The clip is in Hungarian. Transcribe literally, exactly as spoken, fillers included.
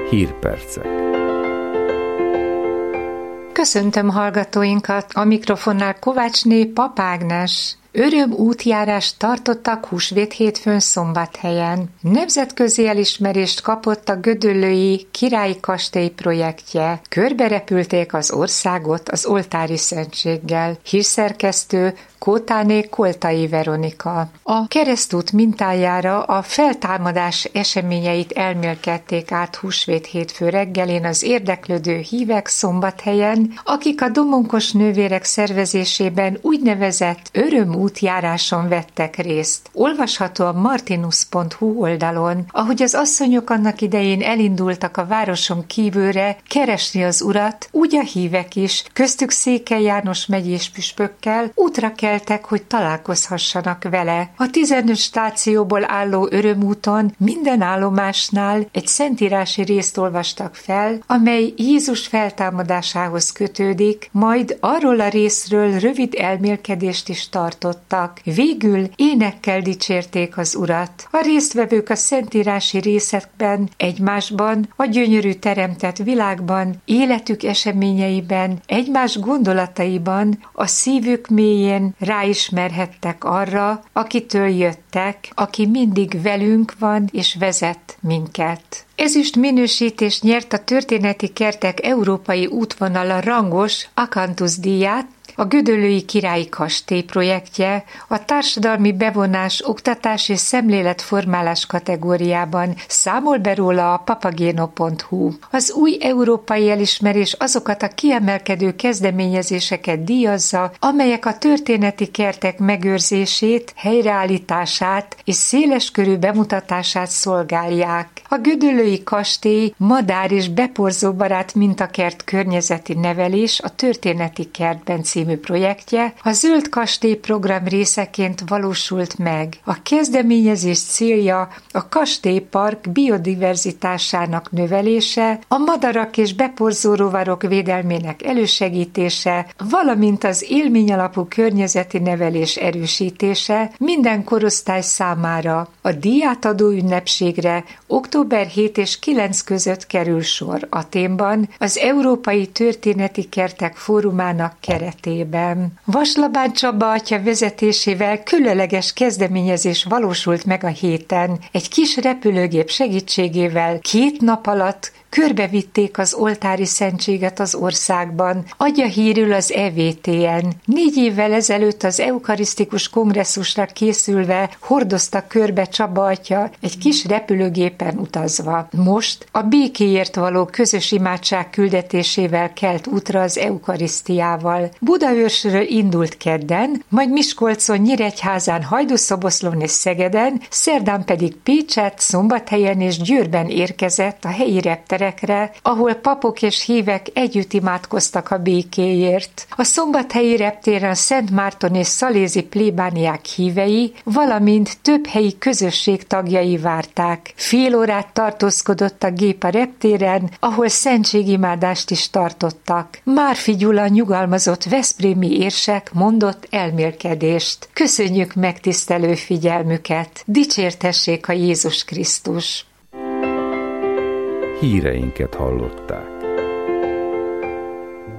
Hírpercek. Köszöntöm hallgatóinkat, a mikrofonnál Kovácsné Pap Ágnes. Öröm útjárást tartottak húsvét hétfőn Szombathelyen. Nemzetközi elismerést kapott a gödöllői Királyi Kastély projektje. Körberepülték az országot az oltári szentséggel. Hírszerkesztő Kótáné Koltai Veronika. A keresztút mintájára a feltámadás eseményeit elmélkedték át húsvét hétfő reggelén az érdeklődő hívek Szombathelyen, akik a domonkos nővérek szervezésében úgynevezett örömútjáráson vettek részt. Olvasható a martinus pont hu oldalon, ahogy az asszonyok annak idején elindultak a városon kívülre keresni az Urat, úgy a hívek is, köztük Székely János megyés püspökkel útra keltek, hogy találkozhassanak vele. A tizenöt stációból álló örömúton minden állomásnál egy szentírási részt olvastak fel, amely Jézus feltámadásához kötődik, majd arról a részről rövid elmélkedést is tartottak. Végül énekkel dicsérték az Urat. A résztvevők a szentírási részekben egymásban, a gyönyörű teremtett világban, életük eseményeiben, egymás gondolataiban, a szívük mélyén ráismerhettek arra, akitől jöttek, aki mindig velünk van és vezet minket. Ezüst minősítést nyert a Történeti Kertek Európai Útvonala rangos Akantusz díját, a Gödöllői Királyi Kastély projektje a társadalmi bevonás, oktatás és szemléletformálás kategóriában, számol be róla a papageno pont hu. Az új európai elismerés azokat a kiemelkedő kezdeményezéseket díjazza, amelyek a történeti kertek megőrzését, helyreállítását és széleskörű bemutatását szolgálják. A Gödöllői Kastély madár- és beporzóbarát mintakert környezeti nevelés a Történeti Kertben című projektje a Zöld Kastély program részeként valósult meg. A kezdeményezés célja a kastélypark biodiverzitásának növelése, a madarak és beporzó rovarok védelmének elősegítése, valamint az élményalapú környezeti nevelés erősítése minden korosztály számára. A díjátadó ünnepségre október hetedike és kilencedike között kerül sor Athénban, az Európai Történeti Kertek Fórumának keretében. Vaslabán Csaba atya vezetésével különleges kezdeményezés valósult meg a héten. Egy kis repülőgép segítségével két nap alatt körbevitték az oltári szentséget az országban, adja hírül az é vé té en. Négy évvel ezelőtt az eukarisztikus kongresszusra készülve hordozta körbe Csaba atya egy kis repülőgépen utazva. Most a békéért való közös imádság küldetésével kelt útra az eukarisztiával. Budaörsről indult kedden, majd Miskolcon, Nyíregyházán, Hajdúszoboszlón és Szegeden, szerdán pedig Pécset, Szombathelyen és Győrben érkezett a helyi reptere, ahol papok és hívek együtt imádkoztak a békéért. A szombathelyi reptéren Szent Márton és szalézi plébániák hívei, valamint több helyi közösség tagjai várták. Fél órát tartózkodott a gép a reptéren, ahol szentségimádást is tartottak. Márfi Gyula nyugalmazott veszprémi érsek mondott elmélkedést. Köszönjük megtisztelő figyelmüket! Dicsértessék a Jézus Krisztus! Híreinket hallották.